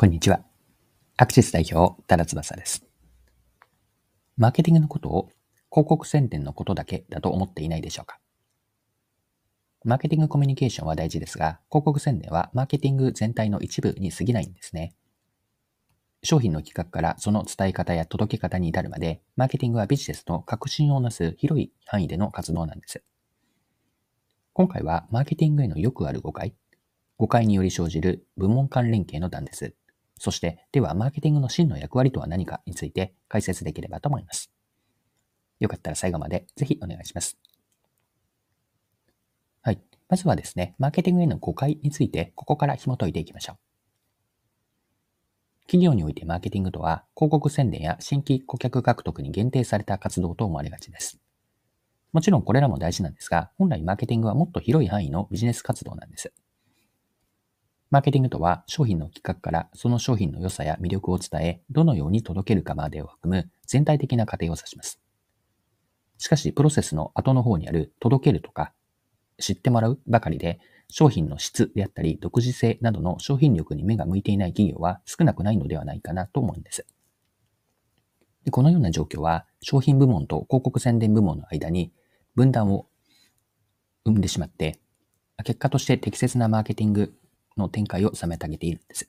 こんにちは。アクシス代表、多田翼です。マーケティングのことを広告宣伝のことだけだと思っていないでしょうか。マーケティングコミュニケーションは大事ですが、広告宣伝はマーケティング全体の一部に過ぎないんですね。商品の企画からその伝え方や届け方に至るまで、マーケティングはビジネスの核心をなす広い範囲での活動なんです。今回はマーケティングへのよくある誤解により生じる部門間連携の段です。そして、ではマーケティングの真の役割とは何かについて解説できればと思います。よかったら最後までぜひお願いします。はい。まずはですね、マーケティングへの誤解について、ここから紐解いていきましょう。企業においてマーケティングとは、広告宣伝や新規顧客獲得に限定された活動と思われがちです。もちろんこれらも大事なんですが、本来マーケティングはもっと広い範囲のビジネス活動なんです。マーケティングとは、商品の企画からその商品の良さや魅力を伝え、どのように届けるかまでを含む全体的な過程を指します。しかし、プロセスの後の方にある届けるとか、知ってもらうばかりで、商品の質であったり、独自性などの商品力に目が向いていない企業は少なくないのではないかなと思うんです。で、このような状況は、商品部門と広告宣伝部門の間に分断を生んでしまって、結果として適切なマーケティングの展開を妨げているんです。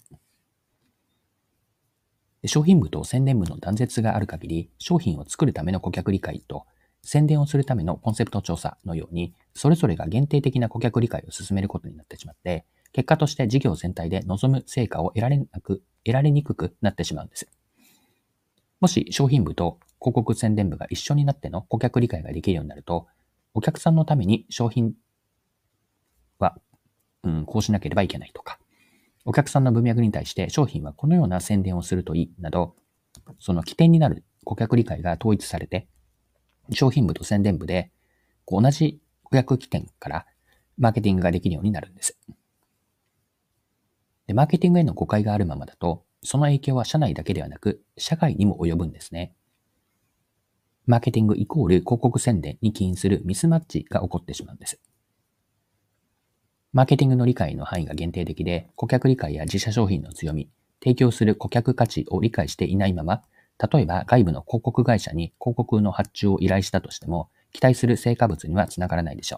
商品部と宣伝部の断絶がある限り、商品を作るための顧客理解と宣伝をするためのコンセプト調査のように、それぞれが限定的な顧客理解を進めることになってしまって、結果として事業全体で望む成果を得られにくくなってしまうんです。もし商品部と広告宣伝部が一緒になっての顧客理解ができるようになると、お客さんのために商品は、こうしなければいけないとか、お客さんの文脈に対して商品はこのような宣伝をするといいなど、その起点になる顧客理解が統一されて、商品部と宣伝部で同じ顧客起点からマーケティングができるようになるんです。で、マーケティングへの誤解があるままだと、その影響は社内だけではなく、社外にも及ぶんですね。マーケティングイコール広告宣伝に起因するミスマッチが起こってしまうんです。マーケティングの理解の範囲が限定的で、顧客理解や自社商品の強み、提供する顧客価値を理解していないまま、例えば外部の広告会社に広告の発注を依頼したとしても、期待する成果物にはつながらないでしょ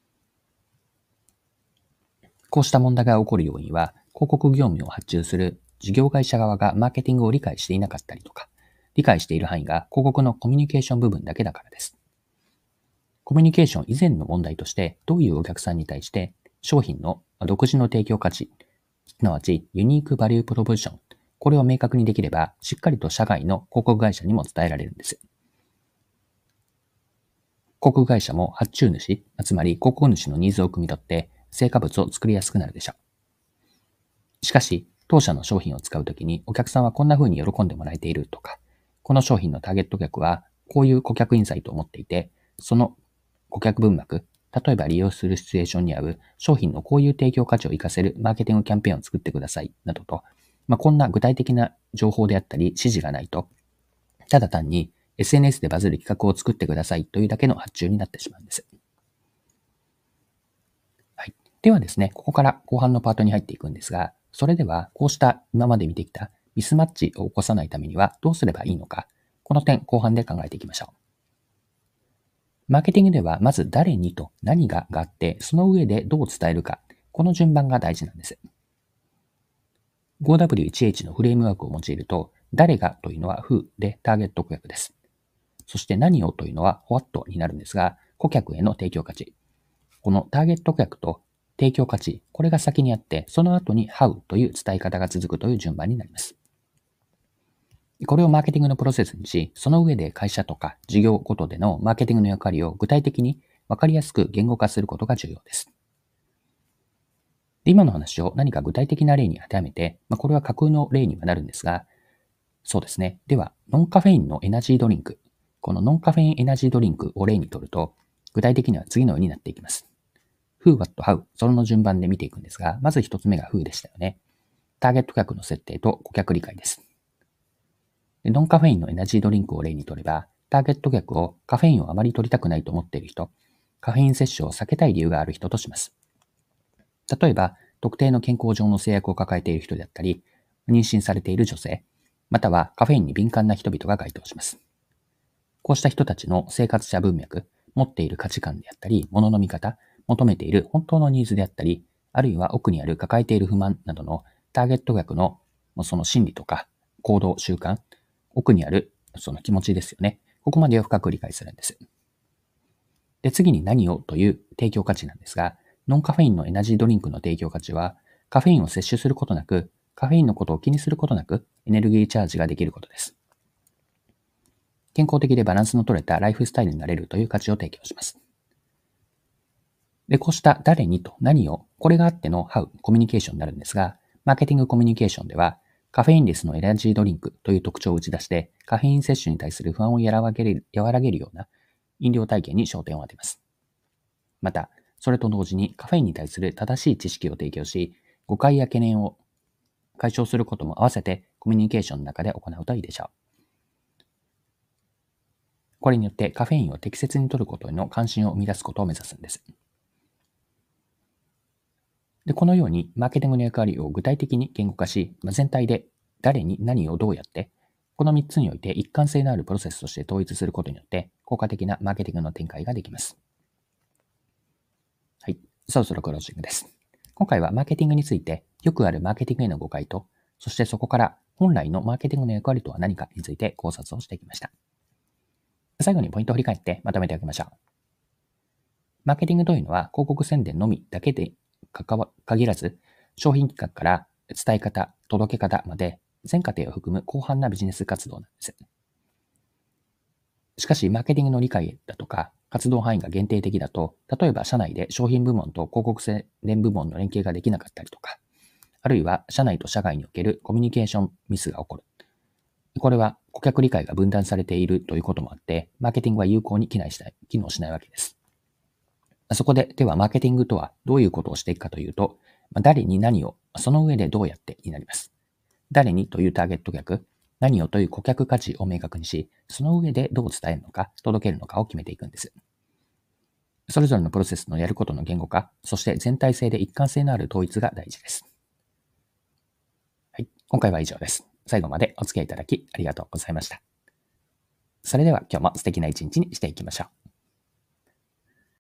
う。こうした問題が起こる要因は、広告業務を発注する事業会社側がマーケティングを理解していなかったりとか、理解している範囲が広告のコミュニケーション部分だけだからです。コミュニケーション以前の問題として、どういうお客さんに対して商品の独自の提供価値、すなわちユニークバリュープロポジション、これを明確にできれば、しっかりと社外の広告会社にも伝えられるんです。広告会社も発注主、つまり広告主のニーズを汲み取って、成果物を作りやすくなるでしょう。しかし、当社の商品を使うときにお客さんはこんな風に喜んでもらえているとか、この商品のターゲット客はこういう顧客インサイトを持っていて、その顧客文脈、例えば利用するシチュエーションに合う商品のこういう提供価値を活かせるマーケティングキャンペーンを作ってください、などと、こんな具体的な情報であったり指示がないと、ただ単に SNS でバズる企画を作ってくださいというだけの発注になってしまうんです。はい。ではですね、ここから後半のパートに入っていくんですが、それではこうした今まで見てきたミスマッチを起こさないためにはどうすればいいのか、この点後半で考えていきましょう。マーケティングではまず誰にと何があって、その上でどう伝えるか、この順番が大事なんです。5W1H のフレームワークを用いると、誰がというのは Who でターゲット顧客です。そして何をというのは What になるんですが、顧客への提供価値。このターゲット顧客と提供価値、これが先にあって、その後に How という伝え方が続くという順番になります。これをマーケティングのプロセスにし、その上で会社とか事業ごとでのマーケティングの役割を具体的に分かりやすく言語化することが重要です。で、今の話を何か具体的な例に当てはめて、これは架空の例にはなるんですが、そうですね。では、ノンカフェインのエナジードリンク。このノンカフェインエナジードリンクを例にとると、具体的には次のようになっていきます。Who, What, How、その順番で見ていくんですが、まず一つ目が Who でしたよね。ターゲット客の設定と顧客理解です。ノンカフェインのエナジードリンクを例にとれば、ターゲット客をカフェインをあまり取りたくないと思っている人、カフェイン摂取を避けたい理由がある人とします。例えば、特定の健康上の制約を抱えている人であったり、 妊娠されている女性、またはカフェインに敏感な人々が該当します。こうした人たちの生活者文脈、持っている価値観であったり、物の見方、求めている本当のニーズであったり、あるいは奥にある抱えている不満などのターゲット額のその心理とか行動、習慣、奥にあるその気持ちですよね。ここまでを深く理解するんです。で、次に何をという提供価値なんですが、ノンカフェインのエナジードリンクの提供価値は、カフェインを摂取することなく、カフェインのことを気にすることなく、エネルギーチャージができることです。健康的でバランスの取れたライフスタイルになれるという価値を提供します。で、こうした誰にと何を、これがあっての How、コミュニケーションになるんですが、マーケティングコミュニケーションでは、カフェインレスのエナジードリンクという特徴を打ち出して、カフェイン摂取に対する不安を和らげるような飲料体験に焦点を当てます。また、それと同時にカフェインに対する正しい知識を提供し、誤解や懸念を解消することも合わせてコミュニケーションの中で行うといいでしょう。これによってカフェインを適切に摂ることへの関心を生み出すことを目指すんです。で、このようにマーケティングの役割を具体的に言語化し、全体で誰に何をどうやって、この3つにおいて一貫性のあるプロセスとして統一することによって効果的なマーケティングの展開ができます。はい。そろそろクロージングです。今回はマーケティングについてよくあるマーケティングへの誤解と、そしてそこから本来のマーケティングの役割とは何かについて考察をしていきました。最後にポイントを振り返ってまとめておきましょう。マーケティングというのは広告宣伝のみだけで限らず、商品企画から伝え方、届け方まで全過程を含む広範なビジネス活動なんです。しかし、マーケティングの理解だとか、活動範囲が限定的だと、例えば社内で商品部門と広告宣伝部門の連携ができなかったりとか、あるいは社内と社外におけるコミュニケーションミスが起こる。これは顧客理解が分断されているということもあって、マーケティングは有効に機能しないわけです。そこで、ではマーケティングとはどういうことをしていくかというと、誰に何を、その上でどうやってになります。誰にというターゲット客、何をという顧客価値を明確にし、その上でどう伝えるのか、届けるのかを決めていくんです。それぞれのプロセスのやることの言語化、そして全体性で一貫性のある統一が大事です。はい、今回は以上です。最後までお付き合いいただきありがとうございました。それでは今日も素敵な一日にしていきましょう。